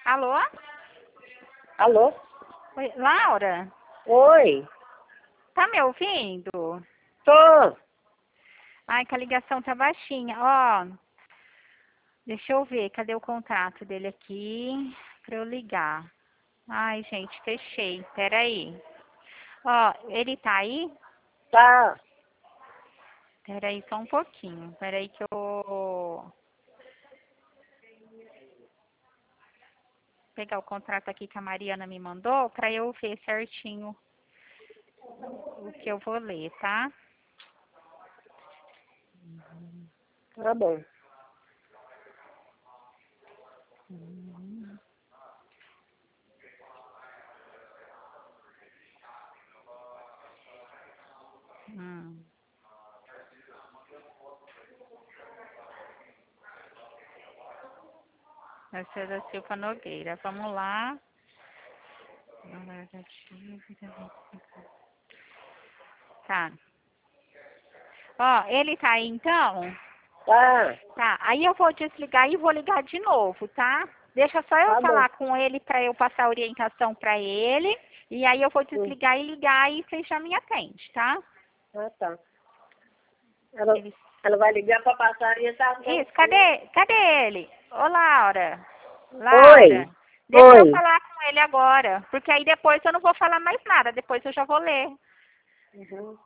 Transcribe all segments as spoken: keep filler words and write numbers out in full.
Alô? Alô? Oi, Laura? Oi, Tá me ouvindo? tô. Ai, que a ligação tá baixinha. Ó, deixa eu ver, cadê o contrato dele aqui pra eu ligar? Ai, gente, fechei. Peraí. Ó, ele tá aí? Tá. Peraí só um pouquinho. Peraí que eu vou pegar o contrato aqui que a Mariana me mandou pra eu ver certinho o que eu vou ler, tá? Tá bom. Hum. Essa é da Silva Nogueira. Vamos lá. Tá. Ó, ele tá aí então? Tá. Tá. Aí eu vou desligar e vou ligar de novo, tá? Deixa só eu Tá bom. falar com ele pra eu passar a orientação pra ele. E aí eu vou Sim. desligar e ligar e você já me atende, tá? Ah, tá. Ela, Ele... ela vai ligar pra passar a orientação. Isso, cadê? Cadê ele? Ô, Laura. Oi. Laura. Deixa eu Oi. falar com ele agora. Porque aí depois eu não vou falar mais nada. Depois eu já vou ler. Uhum.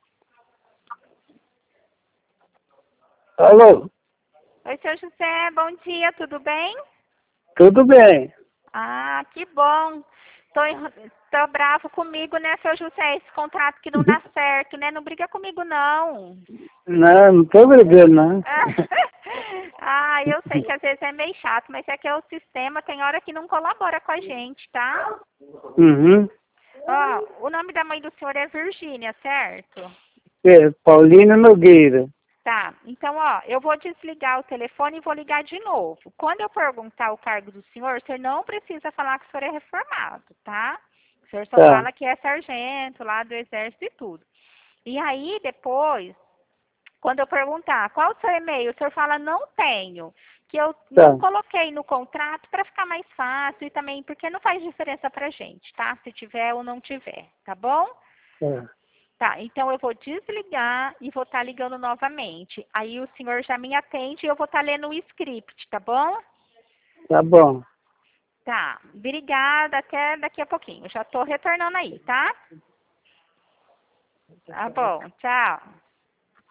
Alô? Oi, seu José. Bom dia, tudo bem? Tudo bem? Ah, que bom. Tô, en- tô bravo comigo, né, seu José? Esse contrato que não dá certo, né? Não briga comigo, não. Não, não tô brigando, não. Ah, eu sei que às vezes é meio chato, mas é que o sistema tem hora que não colabora com a gente, tá? Uhum. Ó, o nome da mãe do senhor é Virgínia, certo? É, Paulina Nogueira. Tá, então, ó, eu vou desligar o telefone e vou ligar de novo. Quando eu perguntar o cargo do senhor, você não precisa falar que o senhor é reformado, tá? O senhor só Tá. fala que é sargento lá do exército e tudo. E aí, depois, quando eu perguntar qual o seu e-mail, o senhor fala não tenho, que eu não Tá. coloquei no contrato para ficar mais fácil e também porque não faz diferença pra gente, tá? Se tiver ou não tiver, tá bom? Tá. Tá, então eu vou desligar e vou estar ligando novamente. Aí o senhor já me atende e eu vou estar lendo o script, tá bom? Tá bom. Tá, obrigada, até daqui a pouquinho. Já tô retornando aí, tá? Tá bom, tchau.